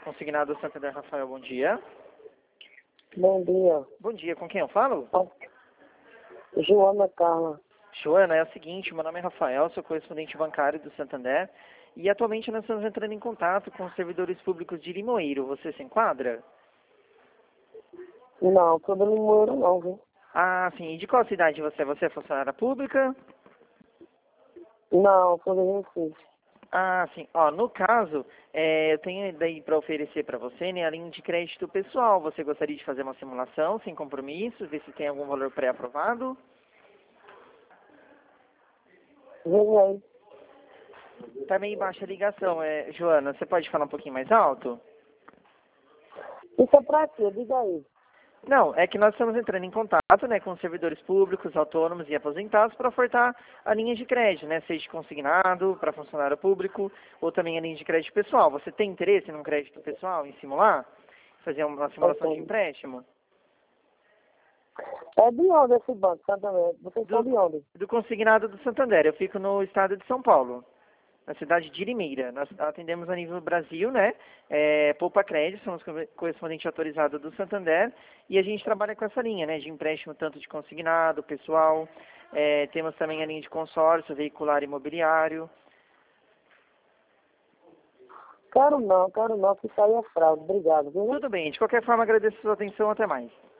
Consignado Santander, Rafael, bom dia. Bom dia. Bom dia, com quem eu falo? Joana Carla. Joana, é o seguinte, meu nome é Rafael, sou correspondente bancário do Santander e atualmente nós estamos entrando em contato com os servidores públicos de Limoeiro. Você se enquadra? Não, sou do Limoeiro não, viu? Ah, sim. E de qual cidade você é? Você é funcionária pública? Não, sou do Recife. Ah, sim. Ó, no caso, eu tenho daí para oferecer para você, né, a linha de crédito pessoal. Você gostaria de fazer uma simulação sem compromisso, ver se tem algum valor pré-aprovado? Vem aí. Tá meio baixa a ligação, Joana. Você pode falar um pouquinho mais alto? Isso é pra quê? Diga aí. Não, é que nós estamos entrando em contato, né, com servidores públicos, autônomos e aposentados para ofertar a linha de crédito, né, seja consignado para funcionário público ou também a linha de crédito pessoal. Você tem interesse num crédito pessoal, em simular? Fazer uma simulação de empréstimo? É de onde esse banco, Santander? Vocês são de onde? Do consignado do Santander. Eu fico no estado de São Paulo, na cidade de Limeira. Nós atendemos a nível Brasil, né? Poupa Crédito, somos correspondente autorizado do Santander e a gente trabalha com essa linha, né? De empréstimo tanto de consignado, pessoal. Temos também a linha de consórcio, veicular imobiliário. Quero não, que isso aí é fraude. Obrigado, viu? Tudo bem, de qualquer forma agradeço a sua atenção, até mais.